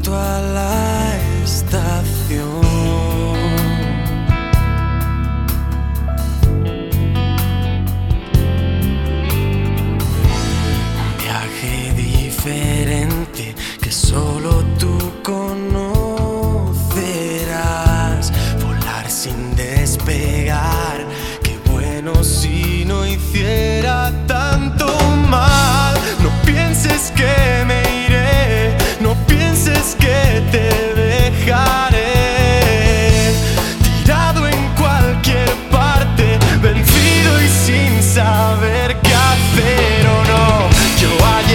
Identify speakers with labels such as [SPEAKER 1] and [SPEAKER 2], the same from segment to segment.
[SPEAKER 1] junto a la estación. Un viaje diferente que solo tú conocerás. Volar sin despegar, qué bueno si no hiciera tanto mal. No pienses que me iré, no pienses que te dejaré tirado en cualquier parte, vencido y sin saber qué hacer o no. Yo allí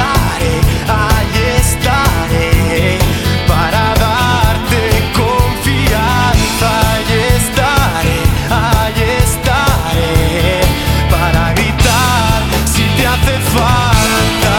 [SPEAKER 1] estaré para darte confianza. Allí estaré para gritar si te hace falta.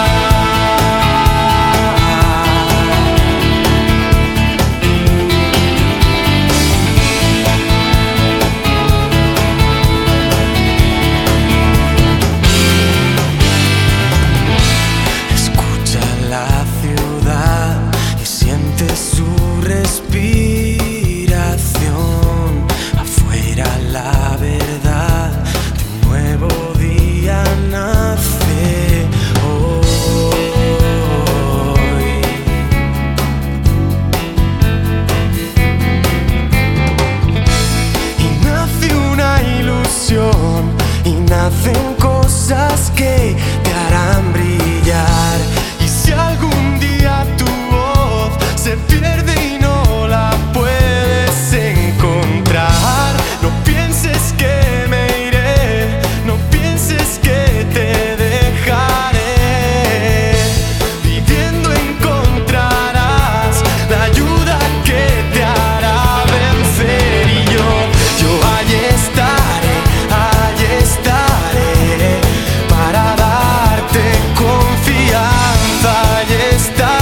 [SPEAKER 1] Escucha la ciudad y siente su respiración. Afuera la verdad de un nuevo día nace hoy. Y nace una ilusión y nacen cosas que te harán brillar. Y si algún día tu voz se pierde y no la puedes encontrar, no pienses que me iré, no pienses que te dejaré. Viviendo encontrarás la ayuda que te hará vencer. Y yo allí estaré para darte confianza. Allí estaré